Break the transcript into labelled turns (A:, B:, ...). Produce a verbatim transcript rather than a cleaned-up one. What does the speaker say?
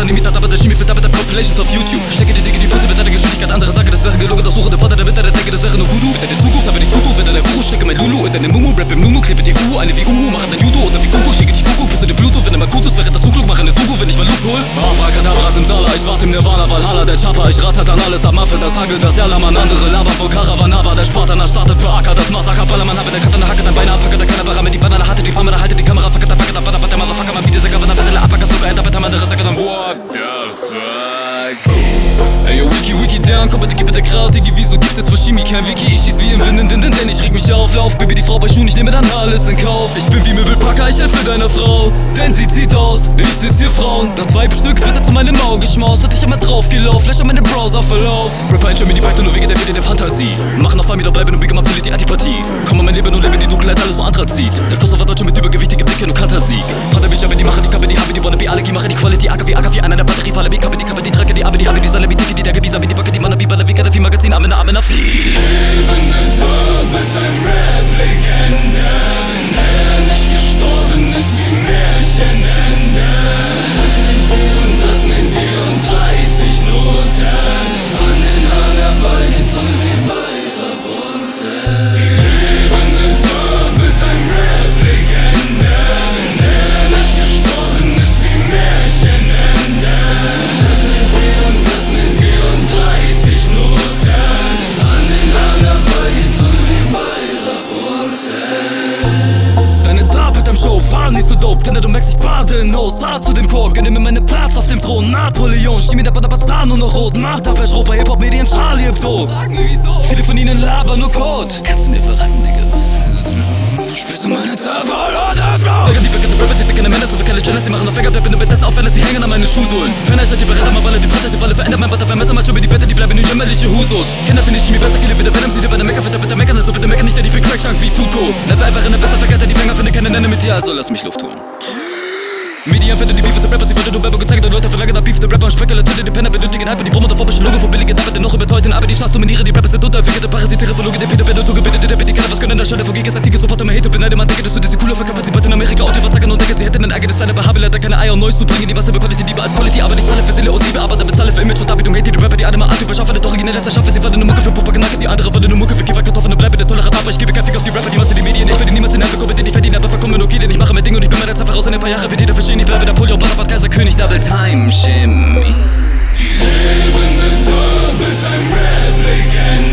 A: Unlimited, aber der Chemie fit, aber der Compilations auf YouTube. Stecke die Dinge, die Pussy mit einer Geschwindigkeit. Andere sagen, das wäre gelogen, das suche der Potter, der Witter, der denke, das wäre nur Voodoo. Wenn er den Zukunft, aber die Zukunft, wenn er der Guru, stecke mein Lulu in deine Mumu, rap im Numu, klippe die Uhu, eine wie Uhu, mach ein Judo oder wie Kuckuck, schicke dich Kuckuck, bis in den Bluetooth, wenn er mal Kutus, wäre das so klug, mach eine Doku, wenn ich mal Luft hol. Abracadabras im Sala, ich warte im Nirvana, Valhalla, der Chopper, ich ratter dann alles ab, Maffe, das Hagel, das Erlamann, andere Lava von Caravanava, der Spartaner startet für Acker, das Massaker, Ballermann, habe der Katana, Hacke, dann Beine, Packe, der Kanabara, mit die Banane, hatte die Kamera, halte die Kamera, Facke, der Packe, der Packe, der Motherfucker, mal wie dieser Gavana, Vettele, Abacker, Zucker, Ender, Better, andere Sacker, dann what the fuck? Ey, yo, Wiki, Wiki, down, komm bitte, gib bitte Kraut, Digi, wieso gibt es für Chemie kein Wiki? Ich schieß wie im Wind, denn, denn, denn ich reg mich auf, lauf, Baby, die Frau bei Schuhen, ich nehme dann alles in Kauf. Ich bin wie Möbelpacker, ich helfe deiner Frau, denn sie zieht aus, ich sitz hier Frauen. Das Weibstück wird zu meinem Auge schmaus, hat ich immer drauf gelaufen, flash an meinem Browser-Verlauf. Rapper in Germany, Python, nur wegen der Wille der Fantasie. Machen auf Familie, bleiben und Big Up, die Antipathie. Komm an mein Leben und lebe die Dunkelheit, alles nur Anthrazit. Der Kosovo Deutsche mit übergewichtige Blicke, nur Kantersieg. Vater, Bitch, aber die machen die Kappe, die habe die Bonne, wie Allergie, mache die Quality, Acker wie Acker, wie einer der Batterie, falle wie Kappe, die Kappe, die Tracke, die Abe, die habe die Salle, wie Dicke, die Decke, wie Sabi, die Backe, die Mann, wie Baller, wie Kader, wie Magazin, Amena, Amena, Flieh.
B: Lebende Pop ein Rap-Legende. Wenn er nicht gestorben ist wie Märchenende. Und das mit dir und dreißig Noten. An den Hahn herbei, die Zunge wie bei Rapunzel. Die lebende Pop ein Rap-Legende. Wenn er nicht gestorben ist wie Märchenende. Das mit dir und das mit dir und dreißig Noten. An den Hahn herbei, die Zunge wie bei Rapunzel.
A: Deine Darbeit am Show war nicht so dope, denn du merkst, ich bade in Nose. Hart zu dem Chor, gönne mir meinen Platz auf dem Thron. Napoleon, steh mir der Badabazar nur noch rot. Macht ab, Europa, Hip-Hop-Medien, Charlie Hebdo. Sag mir wieso, viele von ihnen labern nur Code. Kannst du mir verraten, Digga? Spürst du meine Zauber oder Flow? Digga, die bekannte Rapper, die sind keine Männer, so für keine Channels. Sie machen auf Finger, bleib in den Bett, auf, wenn sie hängen an meine Schuhsohlen. Wenn ich halt die Beretta, mal baller, die Bretter, sie falle, verändert mein Butter, vermesser, mal über die Bette, die bleiben nur jämmerliche Husos. Kinder finde ich Chemie besser, Kille wieder Venom, sie dir bei der Mecker, für der bitte meckern, also bitte meckern nicht, der die Big Crack Shank wie Tuko. Never einfach in der besser verkehrte, die Banger finde keine Nenne mit dir, also lass mich Luft holen. Medien finden die Beef der Rapper, sie wurde nur Werbung gezeigt und Leute verlangen nach Beef der Rapper und Spekulationen, die Penner benötigen Hype, die Promo davor bisschen Logo von billigen Arbeit, noch überteuert, aber die Chance dominieren, die Rapper sind unterentwickelte Parasitiere von Logen, die Peter Benno, gebildet, der bitte keiner was können, der Schöne von gegenseitige Supporter, mehr Hate, beneide man denke, dass du diese coole Verkapazität in Amerika, Audio verzacken und denke, sie hätten den Ärger des Steine, aber habe leider keine Eier und Neues zu bringen, die Wasser bekommt die Liebe als Quality, aber nicht zahle für Seele und Liebe, aber damit zahle für Image und Darbietung, hate die Rapper, die alle mal anti beschaffen, doch originell ist der Schaffe, sie wollen nur Mucke für Popaknacke, die andere wollen nur Mucke für Kieferkartoffeln und bleibe der tolerant, aber ich gebe kein Fick auf die Rapper, die Masse, die Medien, ich werde niemals in Nerven kommen, den ich verdiene, aber verkommen, okay, denn ich mache mein Ding und ich bin mir jetzt einfach raus in ein paar Jahre, wird jeder verstehen, ich bleibe der Polio, Bonaparte, Kaiser, König, Double Time, Chemie.
B: Die lebende Pop ein Rap-Legende.